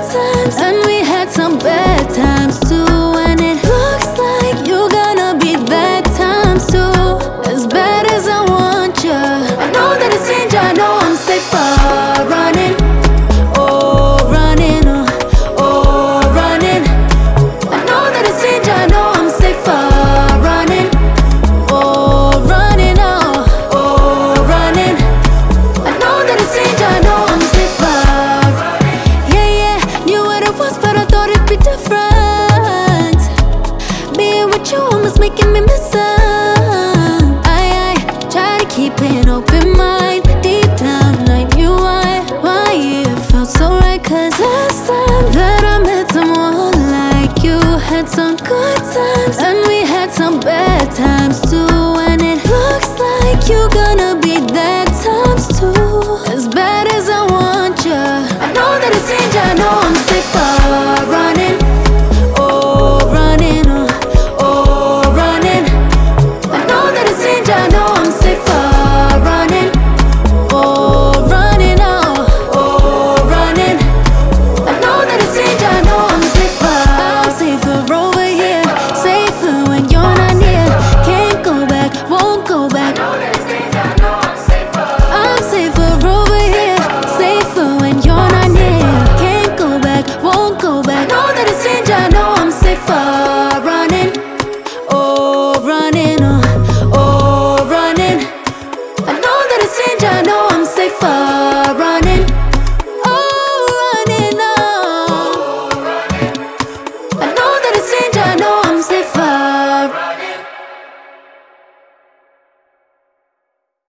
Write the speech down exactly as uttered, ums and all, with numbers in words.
times, and we had some bad times too. And it looks like you're gonna be bad times too. As bad as I want ya, I know that it's danger, I know I'm safer running. Oh, running, oh, oh, running. I know that it's danger, I know I'm safer running. Oh, running, oh, oh, running. I know that it's danger, I know I'm safer. Yeah, yeah, knew what it was, but I thought it'd be different. Being with you almost making me miss her. I, I try to keep an open mind. Deep down I knew why, why it felt so right. Cause last time that I met someone like you, had some good times, and we had some bad times too.